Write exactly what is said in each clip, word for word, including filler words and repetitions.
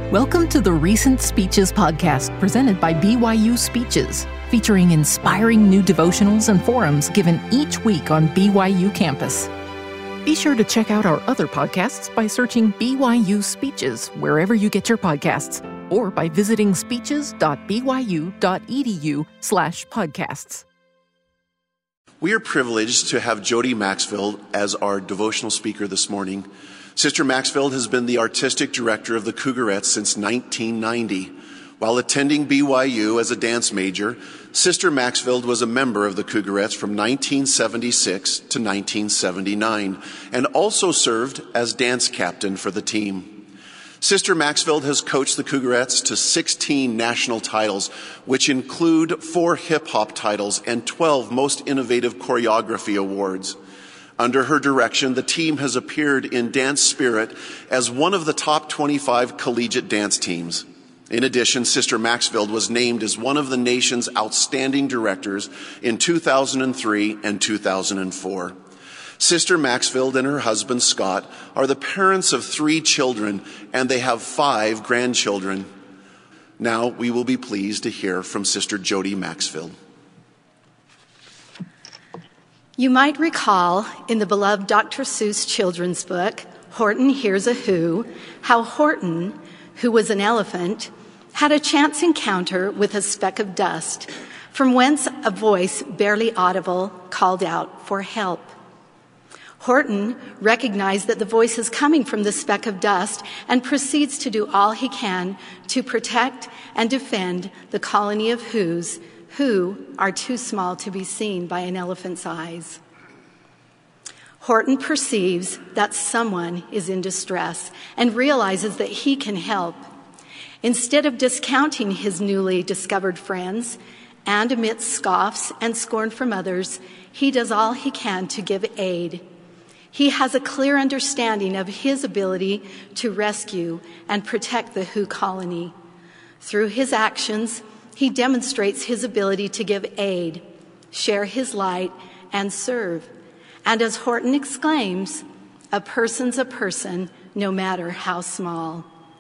Welcome to the Recent Speeches podcast presented by B Y U Speeches, featuring inspiring new devotionals and forums given each week on B Y U campus. Be sure to check out our other podcasts by searching B Y U Speeches wherever you get your podcasts, or by visiting speeches.byu.edu slash podcasts. We are privileged to have Jody Maxfield as our devotional speaker this morning. Sister Maxfield has been the artistic director of the Cougarettes since nineteen ninety. While attending B Y U as a dance major, Sister Maxfield was a member of the Cougarettes from nineteen seventy-six to nineteen seventy-nine and also served as dance captain for the team. Sister Maxfield has coached the Cougarettes to sixteen national titles, which include four hip-hop titles and twelve Most Innovative Choreography Awards. Under her direction, the team has appeared in Dance Spirit as one of the top twenty-five collegiate dance teams. In addition, Sister Maxfield was named as one of the nation's outstanding directors in two thousand three and two thousand four. Sister Maxfield and her husband, Scott, are the parents of three children, and they have five grandchildren. Now we will be pleased to hear from Sister Jody Maxfield. You might recall in the beloved Doctor Seuss children's book, Horton Hears a Who, how Horton, who was an elephant, had a chance encounter with a speck of dust, from whence a voice barely audible called out for help. Horton recognized that the voice is coming from the speck of dust and proceeds to do all he can to protect and defend the colony of Whos who are too small to be seen by an elephant's eyes. Horton perceives that someone is in distress and realizes that he can help. Instead of discounting his newly discovered friends, and amidst scoffs and scorn from others, he does all he can to give aid. He has a clear understanding of his ability to rescue and protect the Who colony. Through his actions, he demonstrates his ability to give aid, share his light, and serve. And as Horton exclaims, a person's a person, no matter how small.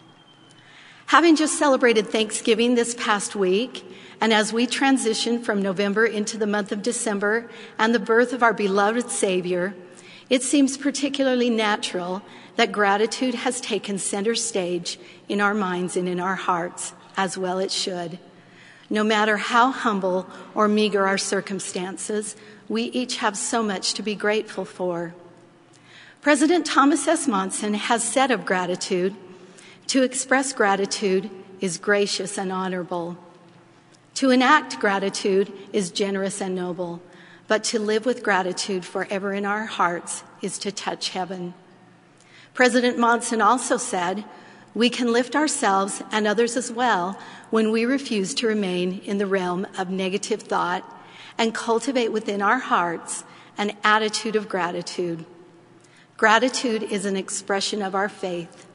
Having just celebrated Thanksgiving this past week, and as we transition from November into the month of December and the birth of our beloved Savior, it seems particularly natural that gratitude has taken center stage in our minds and in our hearts, as well it should. No matter how humble or meager our circumstances, we each have so much to be grateful for. President Thomas S. Monson has said of gratitude, to express gratitude is gracious and honorable. To enact gratitude is generous and noble, but to live with gratitude forever in our hearts is to touch heaven. President Monson also said, we can lift ourselves and others as well when we refuse to remain in the realm of negative thought and cultivate within our hearts an attitude of gratitude. Gratitude is an expression of our faith.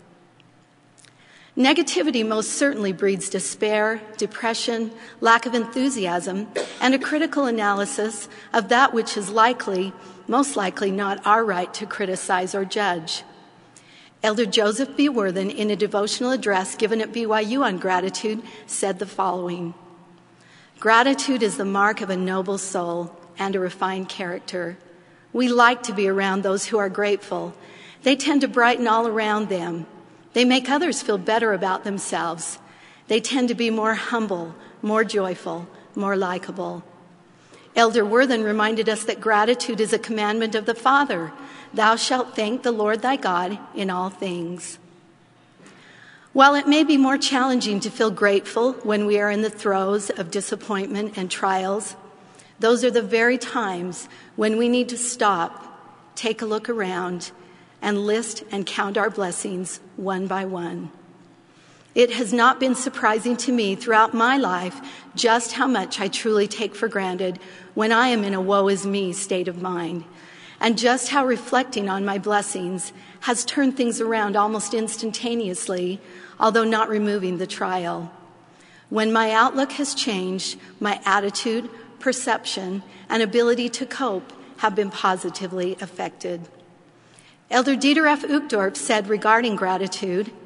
Negativity most certainly breeds despair, depression, lack of enthusiasm, and a critical analysis of that which is likely, most likely not our right to criticize or judge. Elder Joseph B. Worthen, in a devotional address given at B Y U on gratitude, said the following: gratitude is the mark of a noble soul and a refined character. We like to be around those who are grateful. They tend to brighten all around them. They make others feel better about themselves. They tend to be more humble, more joyful, more likable. Elder Worthen reminded us that gratitude is a commandment of the Father. Thou shalt thank the Lord thy God in all things. While it may be more challenging to feel grateful when we are in the throes of disappointment and trials, those are the very times when we need to stop, take a look around, and list and count our blessings one by one. It has not been surprising to me throughout my life just how much I truly take for granted when I am in a woe is me state of mind, and just how reflecting on my blessings has turned things around almost instantaneously, although not removing the trial. When my outlook has changed, my attitude, perception, and ability to cope have been positively affected. Elder Dieter F. Uchtdorf said regarding gratitude,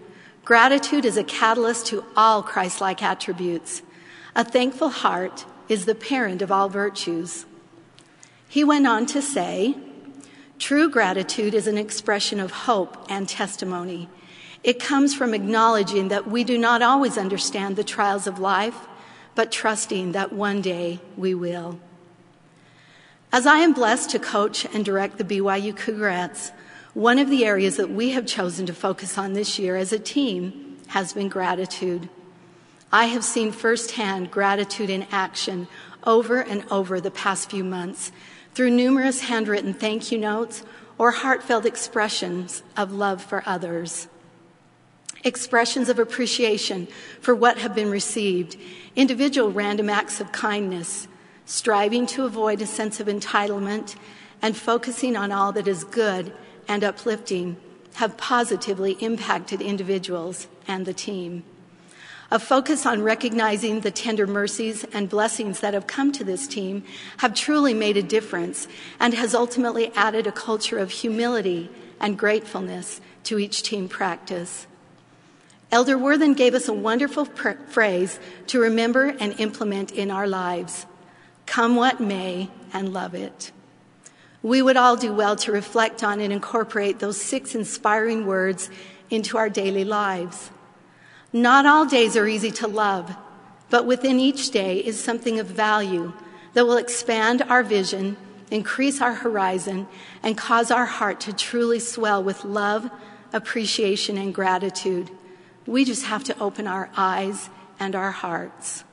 Gratitude is a catalyst to all Christ-like attributes. A thankful heart is the parent of all virtues. He went on to say, true gratitude is an expression of hope and testimony. It comes from acknowledging that we do not always understand the trials of life, but trusting that one day we will. As I am blessed to coach and direct the B Y U Cougarettes, one of the areas that we have chosen to focus on this year as a team has been gratitude. I have seen firsthand gratitude in action over and over the past few months through numerous handwritten thank you notes or heartfelt expressions of love for others. Expressions of appreciation for what have been received, individual random acts of kindness, striving to avoid a sense of entitlement, and focusing on all that is good and uplifting have positively impacted individuals and the team. A focus on recognizing the tender mercies and blessings that have come to this team have truly made a difference and has ultimately added a culture of humility and gratefulness to each team practice. Elder Worthen gave us a wonderful pr- phrase to remember and implement in our lives. Come what may, and love it. We would all do well to reflect on and incorporate those six inspiring words into our daily lives. Not all days are easy to love, but within each day is something of value that will expand our vision, increase our horizon, and cause our heart to truly swell with love, appreciation, and gratitude. We just have to open our eyes and our hearts.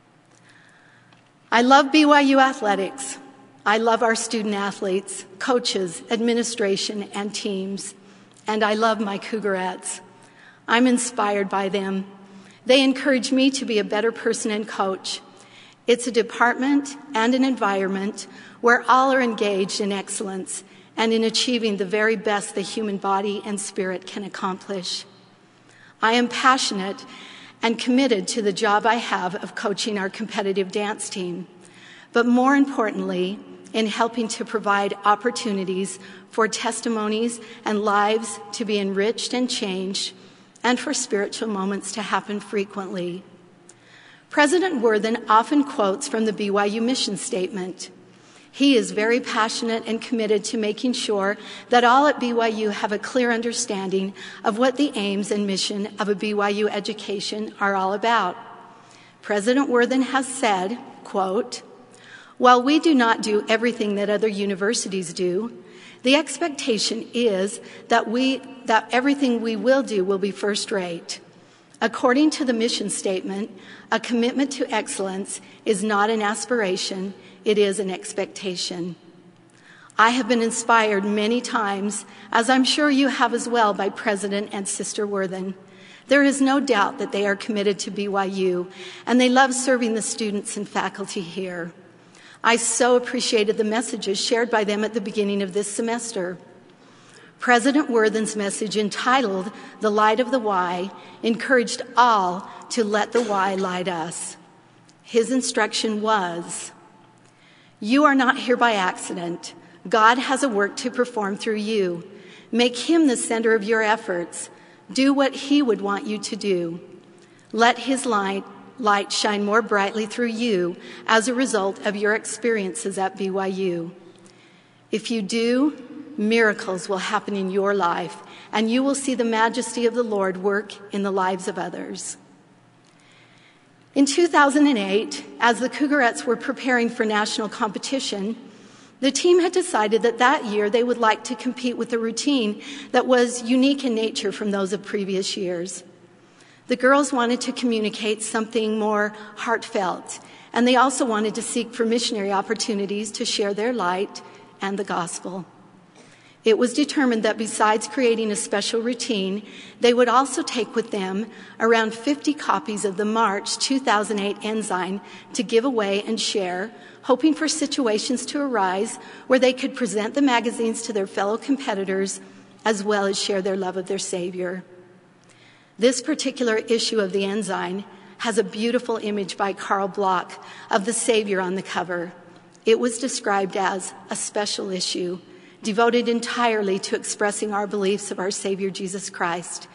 I love B Y U athletics. I love our student athletes, coaches, administration, and teams. And I love my Cougarettes. I'm inspired by them. They encourage me to be a better person and coach. It's a department and an environment where all are engaged in excellence and in achieving the very best the human body and spirit can accomplish. I am passionate and committed to the job I have of coaching our competitive dance team, but more importantly, in helping to provide opportunities for testimonies and lives to be enriched and changed, and for spiritual moments to happen frequently. President Worthen often quotes from the B Y U mission statement. He is very passionate and committed to making sure that all at B Y U have a clear understanding of what the aims and mission of a B Y U education are all about. President Worthen has said, quote, while we do not do everything that other universities do, the expectation is that we that everything we will do will be first rate. According to the mission statement, a commitment to excellence is not an aspiration, it is an expectation. I have been inspired many times, as I'm sure you have as well, by President and Sister Worthen. There is no doubt that they are committed to B Y U, and they love serving the students and faculty here. I so appreciated the messages shared by them at the beginning of this semester. President Worthen's message, entitled The Light of the Why, encouraged all to let the why light us. His instruction was, you are not here by accident. God has a work to perform through you. Make him the center of your efforts. Do what he would want you to do. Let his light Light shine more brightly through you as a result of your experiences at B Y U. If you do, miracles will happen in your life, and you will see the majesty of the Lord work in the lives of others. In two thousand eight, as the Cougarettes were preparing for national competition, the team had decided that that year they would like to compete with a routine that was unique in nature from those of previous years. The girls wanted to communicate something more heartfelt, and they also wanted to seek for missionary opportunities to share their light and the gospel. It was determined that besides creating a special routine, they would also take with them around fifty copies of the March two thousand eight Ensign to give away and share, hoping for situations to arise where they could present the magazines to their fellow competitors as well as share their love of their Savior. This particular issue of the Ensign has a beautiful image by Carl Bloch of the Savior on the cover. It was described as a special issue, devoted entirely to expressing our beliefs of our Savior Jesus Christ.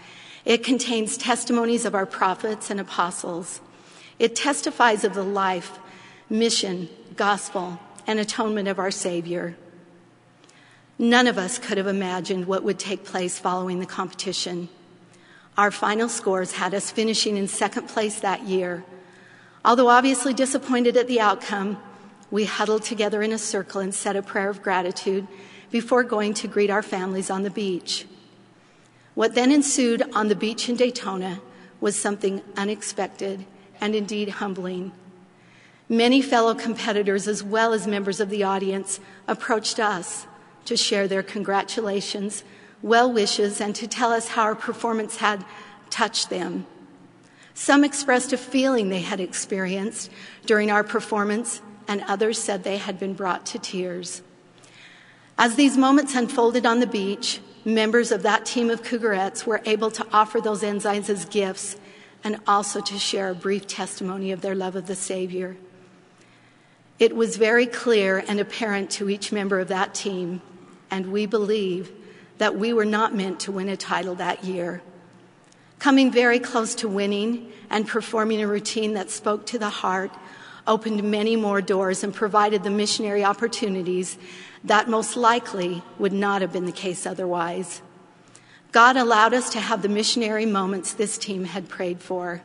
It contains testimonies of our prophets and apostles. It testifies of the life, mission, gospel, and atonement of our Savior. None of us could have imagined what would take place following the competition. Our final scores had us finishing in second place that year. Although obviously disappointed at the outcome, we huddled together in a circle and said a prayer of gratitude before going to greet our families on the beach. What then ensued on the beach in Daytona was something unexpected and indeed humbling. Many fellow competitors, as well as members of the audience, approached us to share their congratulations, well wishes, and to tell us how our performance had touched them. Some expressed a feeling they had experienced during our performance, and others said they had been brought to tears. As these moments unfolded on the beach, members of that team of Cougarettes were able to offer those ensigns as gifts and also to share a brief testimony of their love of the Savior. It was very clear and apparent to each member of that team, and we believe that we were not meant to win a title that year. Coming very close to winning and performing a routine that spoke to the heart opened many more doors and provided the missionary opportunities that most likely would not have been the case otherwise. God allowed us to have the missionary moments this team had prayed for.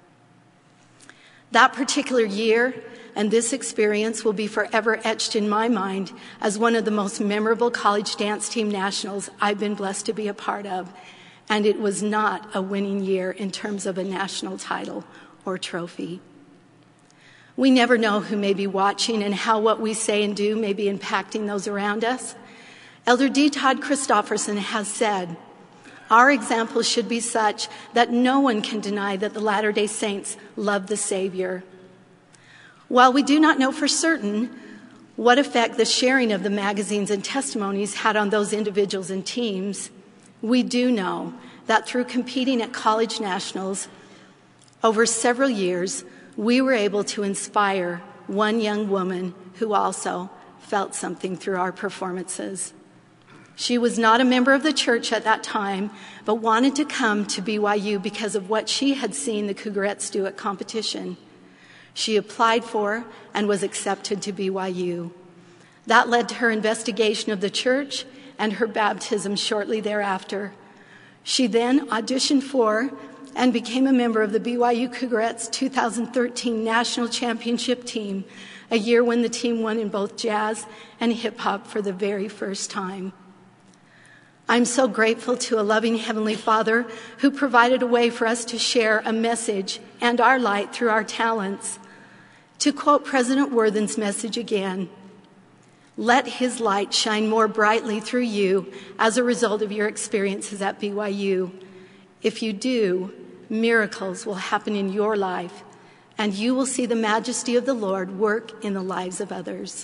That particular year and this experience will be forever etched in my mind as one of the most memorable college dance team nationals I've been blessed to be a part of. And it was not a winning year in terms of a national title or trophy. We never know who may be watching and how what we say and do may be impacting those around us. Elder D. Todd Christofferson has said, our example should be such that no one can deny that the Latter-day Saints love the Savior. While we do not know for certain what effect the sharing of the magazines and testimonies had on those individuals and teams, we do know that through competing at college nationals over several years, we were able to inspire one young woman who also felt something through our performances. She was not a member of the church at that time, but wanted to come to B Y U because of what she had seen the Cougarettes do at competition. She applied for and was accepted to B Y U. That led to her investigation of the church and her baptism shortly thereafter. She then auditioned for and became a member of the B Y U Cougarettes two thousand thirteen National Championship team, a year when the team won in both jazz and hip-hop for the very first time. I'm so grateful to a loving Heavenly Father who provided a way for us to share a message and our light through our talents. To quote President Worthen's message again, let His light shine more brightly through you as a result of your experiences at B Y U. If you do, miracles will happen in your life, and you will see the majesty of the Lord work in the lives of others.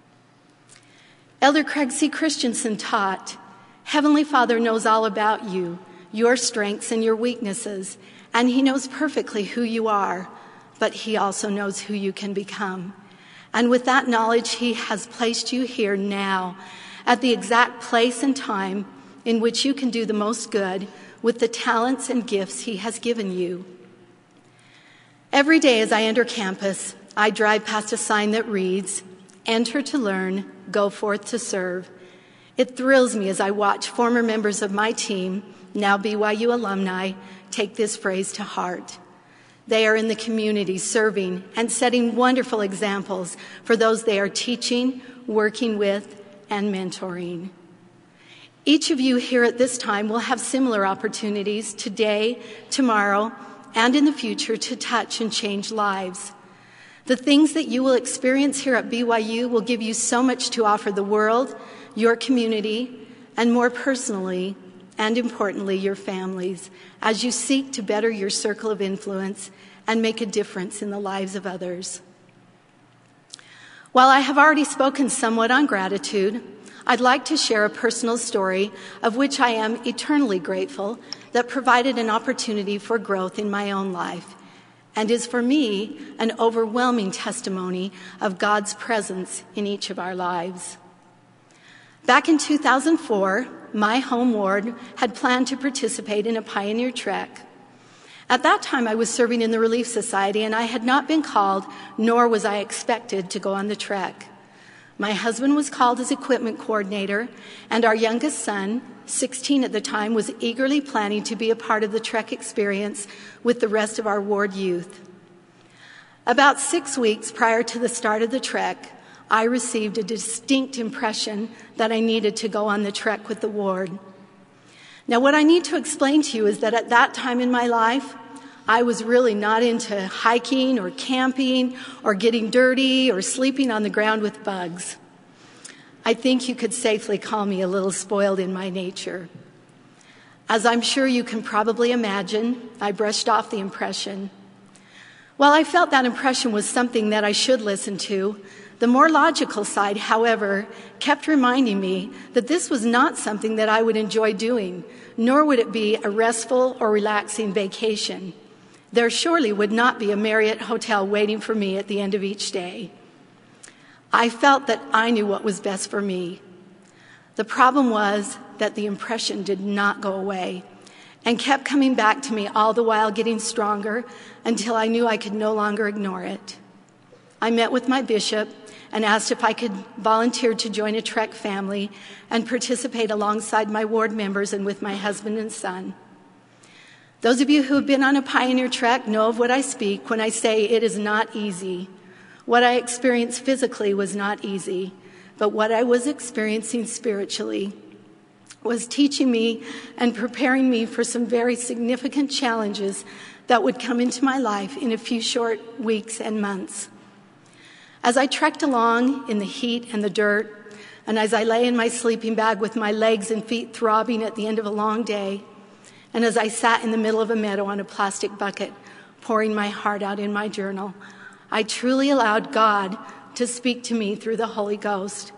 Elder Craig C. Christensen taught, Heavenly Father knows all about you, your strengths and your weaknesses, and He knows perfectly who you are, but He also knows who you can become. And with that knowledge, He has placed you here now at the exact place and time in which you can do the most good with the talents and gifts He has given you. Every day as I enter campus, I drive past a sign that reads, Enter to learn, go forth to serve. It thrills me as I watch former members of my team, now B Y U alumni, take this phrase to heart. They are in the community serving and setting wonderful examples for those they are teaching, working with, and mentoring. Each of you here at this time will have similar opportunities today, tomorrow, and in the future to touch and change lives. The things that you will experience here at B Y U will give you so much to offer the world, your community, and more personally, and importantly, your families, as you seek to better your circle of influence and make a difference in the lives of others. While I have already spoken somewhat on gratitude, I'd like to share a personal story of which I am eternally grateful that provided an opportunity for growth in my own life and is for me an overwhelming testimony of God's presence in each of our lives. Back in two thousand four, my home ward had planned to participate in a pioneer trek. At that time, I was serving in the Relief Society, and I had not been called, nor was I expected to go on the trek. My husband was called as equipment coordinator, and our youngest son, sixteen at the time, was eagerly planning to be a part of the trek experience with the rest of our ward youth. About six weeks prior to the start of the trek, I received a distinct impression that I needed to go on the trek with the ward. Now, what I need to explain to you is that at that time in my life, I was really not into hiking or camping or getting dirty or sleeping on the ground with bugs. I think you could safely call me a little spoiled in my nature. As I'm sure you can probably imagine, I brushed off the impression. While I felt that impression was something that I should listen to, the more logical side, however, kept reminding me that this was not something that I would enjoy doing, nor would it be a restful or relaxing vacation. There surely would not be a Marriott hotel waiting for me at the end of each day. I felt that I knew what was best for me. The problem was that the impression did not go away and kept coming back to me, all the while getting stronger until I knew I could no longer ignore it. I met with my bishop and asked if I could volunteer to join a trek family and participate alongside my ward members and with my husband and son. Those of you who have been on a pioneer trek know of what I speak when I say it is not easy. What I experienced physically was not easy, but what I was experiencing spiritually was teaching me and preparing me for some very significant challenges that would come into my life in a few short weeks and months. As I trekked along in the heat and the dirt, and as I lay in my sleeping bag with my legs and feet throbbing at the end of a long day, and as I sat in the middle of a meadow on a plastic bucket, pouring my heart out in my journal, I truly allowed God to speak to me through the Holy Ghost.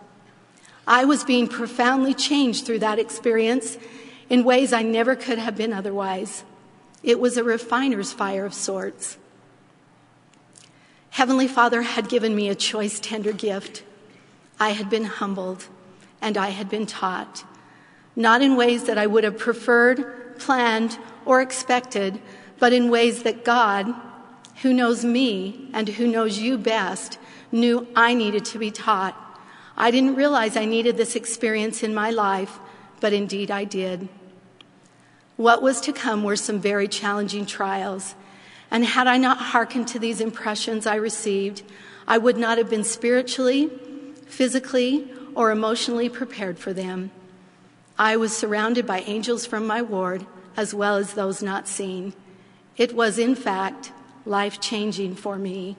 I was being profoundly changed through that experience in ways I never could have been otherwise. It was a refiner's fire of sorts. Heavenly Father had given me a choice, tender gift. I had been humbled, and I had been taught, not in ways that I would have preferred, planned, or expected, but in ways that God, who knows me and who knows you best, knew I needed to be taught. I didn't realize I needed this experience in my life, but indeed I did. What was to come were some very challenging trials, and had I not hearkened to these impressions I received, I would not have been spiritually, physically, or emotionally prepared for them. I was surrounded by angels from my ward, as well as those not seen. It was, in fact, life-changing for me.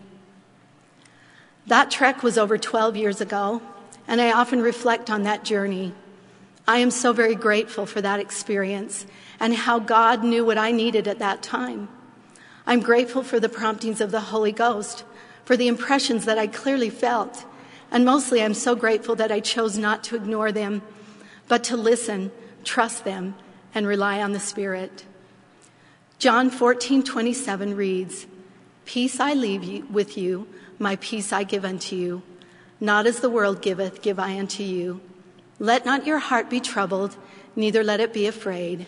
That trek was over twelve years ago, and I often reflect on that journey. I am so very grateful for that experience and how God knew what I needed at that time. I'm grateful for the promptings of the Holy Ghost, for the impressions that I clearly felt, and mostly I'm so grateful that I chose not to ignore them, but to listen, trust them, and rely on the Spirit. John fourteen twenty-seven reads, "Peace I leave you, with you, my peace I give unto you. Not as the world giveth, give I unto you. Let not your heart be troubled, neither let it be afraid."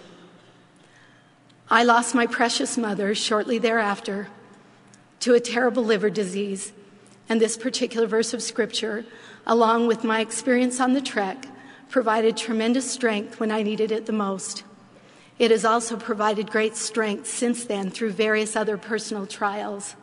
I lost my precious mother shortly thereafter to a terrible liver disease, and this particular verse of Scripture, along with my experience on the trek, provided tremendous strength when I needed it the most. It has also provided great strength since then through various other personal trials.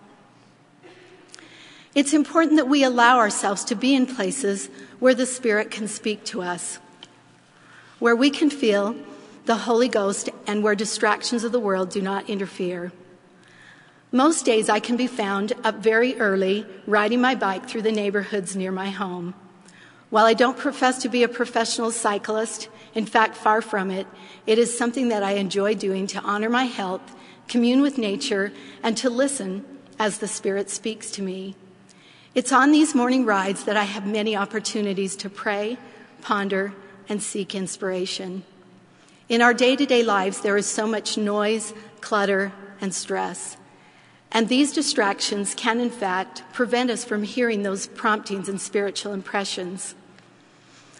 It's important that we allow ourselves to be in places where the Spirit can speak to us, where we can feel the Holy Ghost and where distractions of the world do not interfere. Most days I can be found up very early riding my bike through the neighborhoods near my home. While I don't profess to be a professional cyclist, in fact, far from it, it is something that I enjoy doing to honor my health, commune with nature, and to listen as the Spirit speaks to me. It's on these morning rides that I have many opportunities to pray, ponder, and seek inspiration. In our day-to-day lives, there is so much noise, clutter, and stress. And these distractions can, in fact, prevent us from hearing those promptings and spiritual impressions.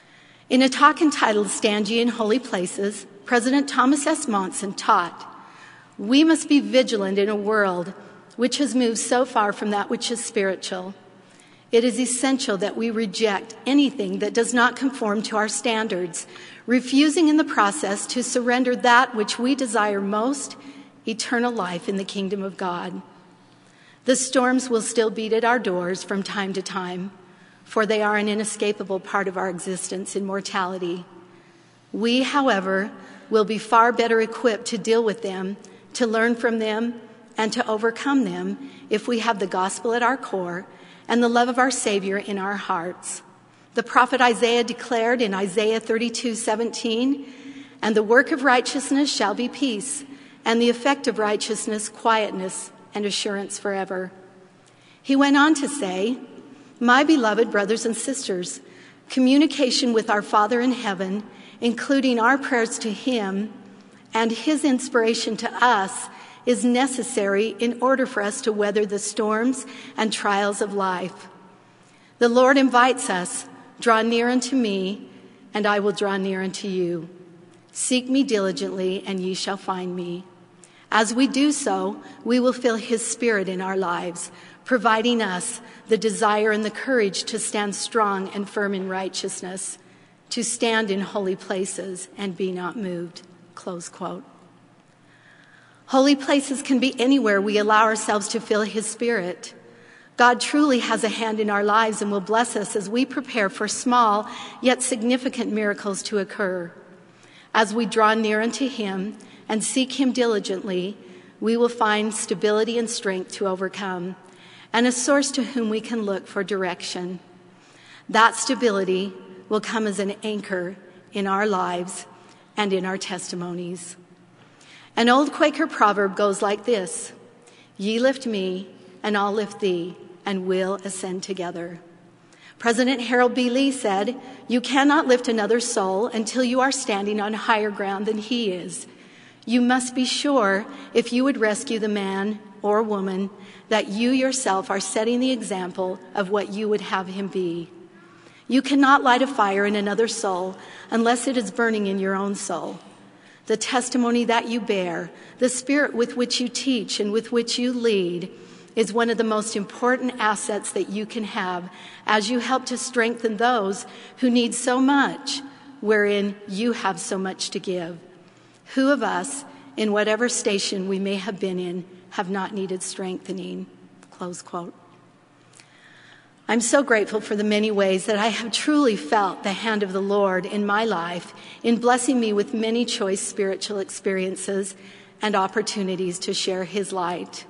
In a talk entitled Stand Ye in Holy Places, President Thomas S. Monson taught, "We must be vigilant in a world which has moved so far from that which is spiritual. It is essential that we reject anything that does not conform to our standards, refusing in the process to surrender that which we desire most, eternal life in the kingdom of God. The storms will still beat at our doors from time to time, for they are an inescapable part of our existence in mortality. We, however, will be far better equipped to deal with them, to learn from them, and to overcome them if we have the gospel at our core and the love of our Savior in our hearts. The prophet Isaiah declared in Isaiah thirty-two seventeen, "And the work of righteousness shall be peace, and the effect of righteousness quietness and assurance forever." He went on to say, "My beloved brothers and sisters, communication with our Father in heaven, including our prayers to Him and His inspiration to us, is necessary in order for us to weather the storms and trials of life. The Lord invites us, 'Draw near unto me, and I will draw near unto you. Seek me diligently, and ye shall find me.' As we do so, we will feel His Spirit in our lives, providing us the desire and the courage to stand strong and firm in righteousness, to stand in holy places and be not moved." Close quote. Holy places can be anywhere we allow ourselves to feel His Spirit. God truly has a hand in our lives and will bless us as we prepare for small yet significant miracles to occur. As we draw near unto Him and seek Him diligently, we will find stability and strength to overcome, and a source to whom we can look for direction. That stability will come as an anchor in our lives and in our testimonies. An old Quaker proverb goes like this: "Ye lift me, and I'll lift thee, and we'll ascend together." President Harold B. Lee said, "You cannot lift another soul until you are standing on higher ground than he is. You must be sure, if you would rescue the man or woman, that you yourself are setting the example of what you would have him be. You cannot light a fire in another soul unless it is burning in your own soul. The testimony that you bear, the spirit with which you teach and with which you lead, is one of the most important assets that you can have as you help to strengthen those who need so much, wherein you have so much to give. Who of us, in whatever station we may have been in, have not needed strengthening?" Close quote. I'm so grateful for the many ways that I have truly felt the hand of the Lord in my life in blessing me with many choice spiritual experiences and opportunities to share His light.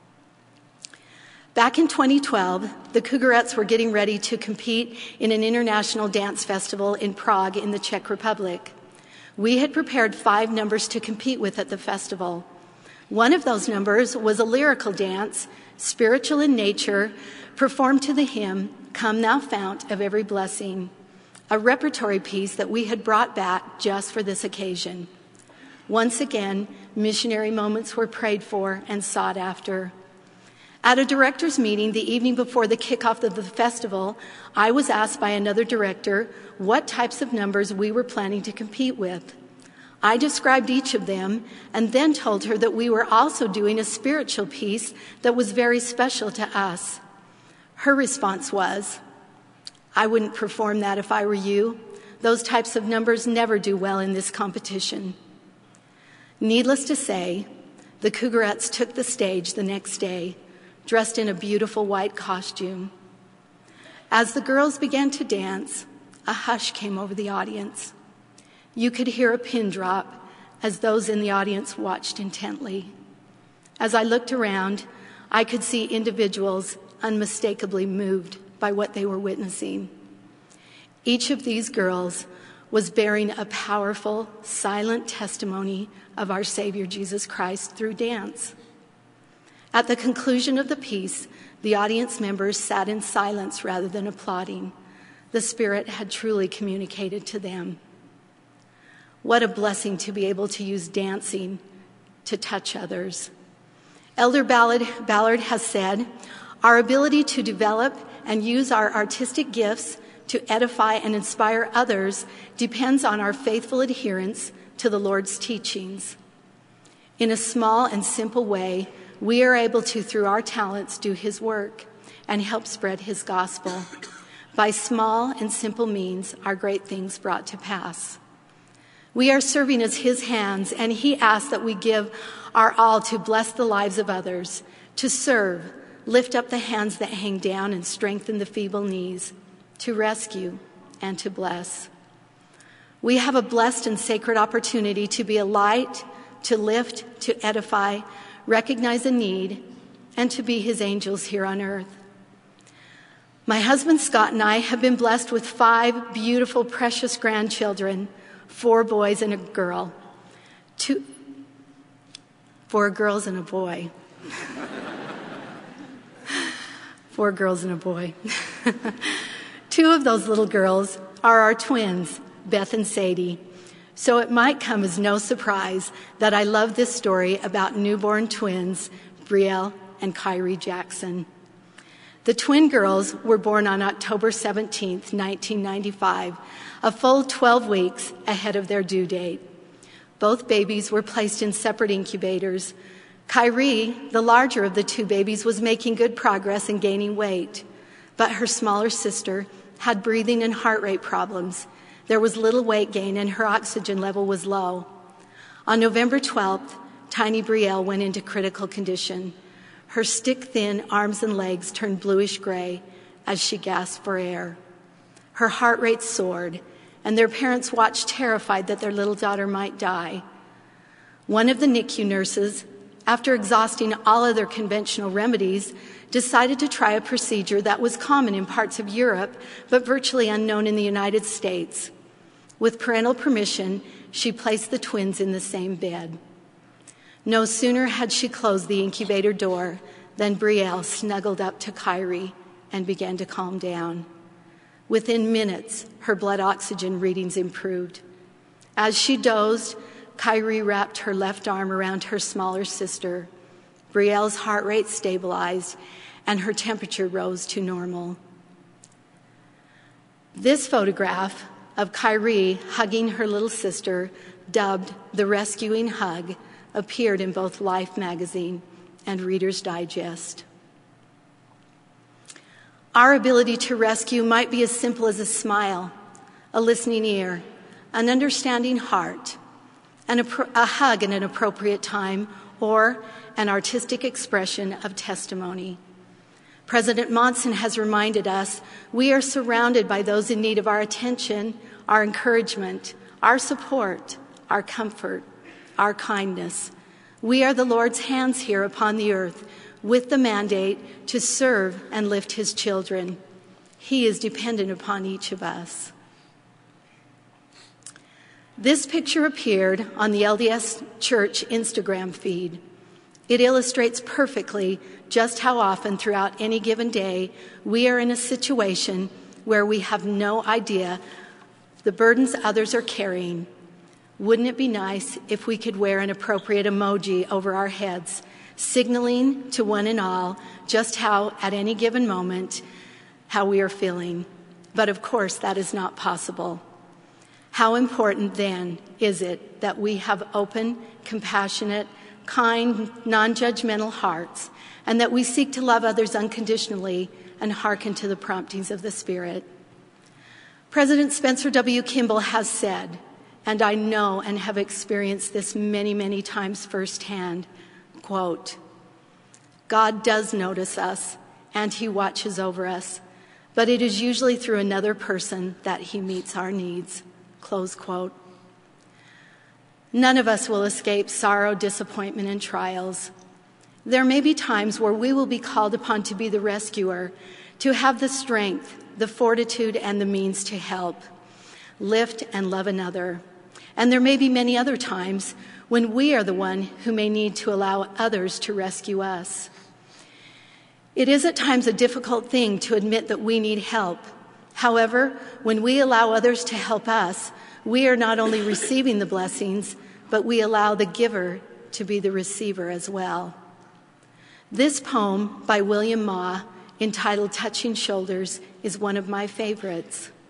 Back in twenty twelve, the Cougarettes were getting ready to compete in an international dance festival in Prague in the Czech Republic. We had prepared five numbers to compete with at the festival. One of those numbers was a lyrical dance, spiritual in nature, performed to the hymn, "Come Thou Fount of Every Blessing," a repertory piece that we had brought back just for this occasion. Once again, missionary moments were prayed for and sought after. At a director's meeting the evening before the kickoff of the festival, I was asked by another director what types of numbers we were planning to compete with. I described each of them and then told her that we were also doing a spiritual piece that was very special to us. Her response was, "I wouldn't perform that if I were you. Those types of numbers never do well in this competition." Needless to say, the Cougarettes took the stage the next day, dressed in a beautiful white costume. As the girls began to dance, a hush came over the audience. You could hear a pin drop as those in the audience watched intently. As I looked around, I could see individuals unmistakably moved by what they were witnessing. Each of these girls was bearing a powerful, silent testimony of our Savior Jesus Christ through dance. At the conclusion of the piece, the audience members sat in silence rather than applauding. The Spirit had truly communicated to them. What a blessing to be able to use dancing to touch others. Elder Ballard, Ballard has said, "Our ability to develop and use our artistic gifts to edify and inspire others depends on our faithful adherence to the Lord's teachings. In a small and simple way, we are able to, through our talents, do his work and help spread his gospel. By small and simple means are great things brought to pass. We are serving as his hands, and he asks that we give our all to bless the lives of others, to serve, lift up the hands that hang down and strengthen the feeble knees, to rescue and to bless. We have a blessed and sacred opportunity to be a light, to lift, to edify, recognize a need, and to be his angels here on earth. My husband Scott and I have been blessed with five beautiful, precious grandchildren, four boys and a girl, two, four girls and a boy. Four girls and a boy. Two of those little girls are our twins, Beth and Sadie. So it might come as no surprise that I love this story about newborn twins, Brielle and Kyrie Jackson. The twin girls were born on October seventeenth, nineteen ninety-five, a full twelve weeks ahead of their due date. Both babies were placed in separate incubators. Kyrie, the larger of the two babies, was making good progress and gaining weight, but her smaller sister had breathing and heart rate problems. There was little weight gain and her oxygen level was low. On November twelfth, tiny Brielle went into critical condition. Her stick-thin arms and legs turned bluish gray as she gasped for air. Her heart rate soared, and their parents watched terrified that their little daughter might die. One of the N I C U nurses, after exhausting all other conventional remedies, decided to try a procedure that was common in parts of Europe, but virtually unknown in the United States. With parental permission, she placed the twins in the same bed. No sooner had she closed the incubator door than Brielle snuggled up to Kyrie and began to calm down. Within minutes, her blood oxygen readings improved. As she dozed, Kyrie wrapped her left arm around her smaller sister. Brielle's heart rate stabilized, and her temperature rose to normal. This photograph of Kyrie hugging her little sister, dubbed The Rescuing Hug, appeared in both Life magazine and Reader's Digest. Our ability to rescue might be as simple as a smile, a listening ear, an understanding heart, an appro- a hug at an appropriate time, or an artistic expression of testimony. President Monson has reminded us we are surrounded by those in need of our attention, our encouragement, our support, our comfort, our kindness. We are the Lord's hands here upon the earth with the mandate to serve and lift his children. He is dependent upon each of us. This picture appeared on the L D S Church Instagram feed. It illustrates perfectly just how often throughout any given day we are in a situation where we have no idea the burdens others are carrying. Wouldn't it be nice if we could wear an appropriate emoji over our heads, signaling to one and all just how, at any given moment, how we are feeling? But of course, that is not possible. How important, then, is it that we have open, compassionate, kind, non-judgmental hearts, and that we seek to love others unconditionally and hearken to the promptings of the Spirit? President Spencer W. Kimball has said, and I know and have experienced this many, many times firsthand, quote, God does notice us and he watches over us, but it is usually through another person that he meets our needs, close quote. None of us will escape sorrow, disappointment, and trials. There may be times where we will be called upon to be the rescuer, to have the strength, the fortitude, and the means to help, lift, and love another. And there may be many other times when we are the one who may need to allow others to rescue us. It is at times a difficult thing to admit that we need help. However, when we allow others to help us, we are not only receiving the blessings, but we allow the giver to be the receiver as well. This poem by William Ma, entitled Touching Shoulders, is one of my favorites.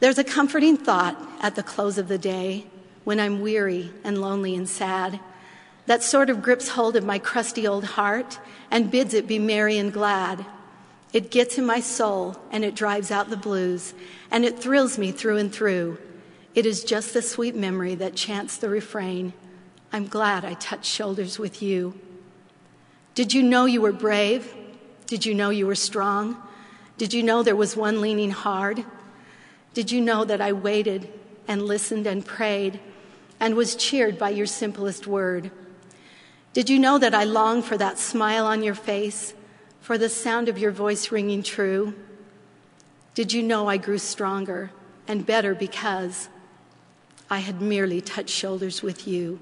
There's a comforting thought at the close of the day when I'm weary and lonely and sad that sort of grips hold of my crusty old heart and bids it be merry and glad. It gets in my soul and it drives out the blues and it thrills me through and through. It is just the sweet memory that chants the refrain, I'm glad I touched shoulders with you. Did you know you were brave? Did you know you were strong? Did you know there was one leaning hard? Did you know that I waited and listened and prayed and was cheered by your simplest word? Did you know that I longed for that smile on your face, for the sound of your voice ringing true? Did you know I grew stronger and better because I had merely touched shoulders with you?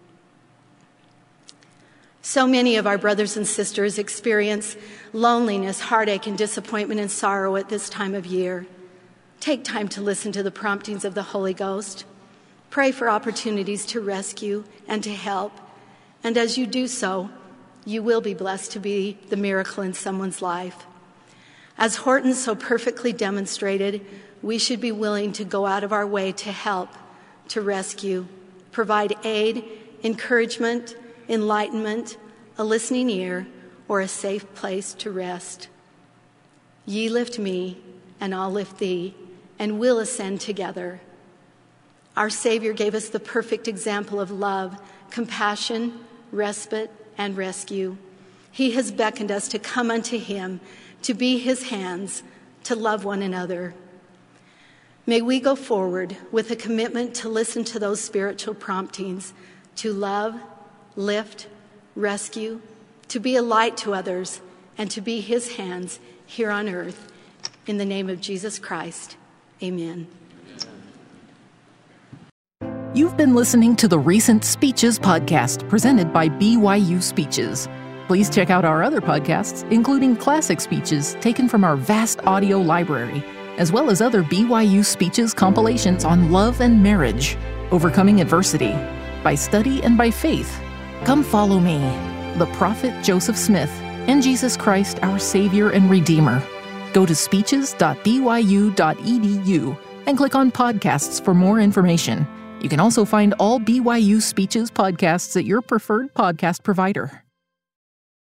So many of our brothers and sisters experience loneliness, heartache, and disappointment and sorrow at this time of year. Take time to listen to the promptings of the Holy Ghost. Pray for opportunities to rescue and to help. And as you do so, you will be blessed to be the miracle in someone's life. As Horton so perfectly demonstrated, we should be willing to go out of our way to help, to rescue, provide aid, encouragement, enlightenment, a listening ear, or a safe place to rest. Ye lift me, and I'll lift thee, and we'll ascend together. Our Savior gave us the perfect example of love, compassion, respite, and rescue. He has beckoned us to come unto him, to be his hands, to love one another. May we go forward with a commitment to listen to those spiritual promptings, to love, lift, rescue, to be a light to others, and to be his hands here on earth. In the name of Jesus Christ, amen. You've been listening to the Recent Speeches podcast presented by B Y U Speeches. Please check out our other podcasts, including classic speeches taken from our vast audio library, as well as other B Y U Speeches compilations on love and marriage, overcoming adversity, by study and by faith. Come follow me, the prophet Joseph Smith, and Jesus Christ, our Savior and Redeemer. Go to speeches dot b y u dot e d u and click on podcasts for more information. You can also find all B Y U Speeches podcasts at your preferred podcast provider.